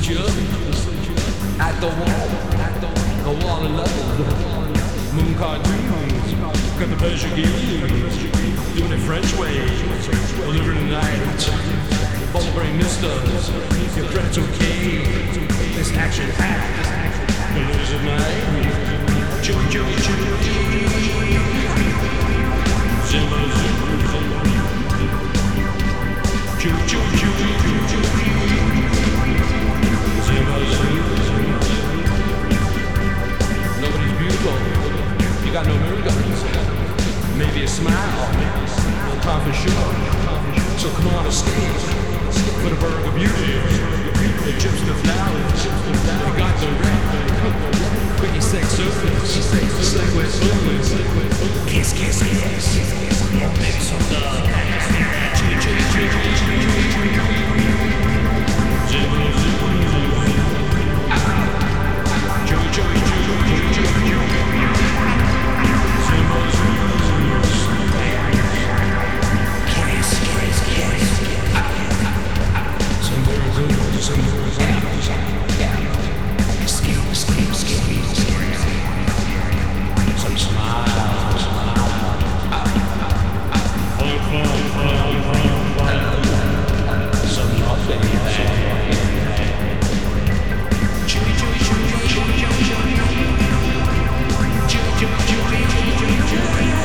pictures at the wall of love. Moon cartoons, got the pleasure games, doing it French way, delivering the night. Bubble brain misters, your threats okay. This action packed, the lose of night. Joe, Zimmer, nobody's beautiful. You got no miracles. Maybe a smile. No time for sure. So come on a stage for the burger beauty. The chips, the flowers. You got the red. Pretty sex surface. Slick with smooth. Kiss, kiss, kiss. Maybe some love. Some smiles. Some nothing. Chewy.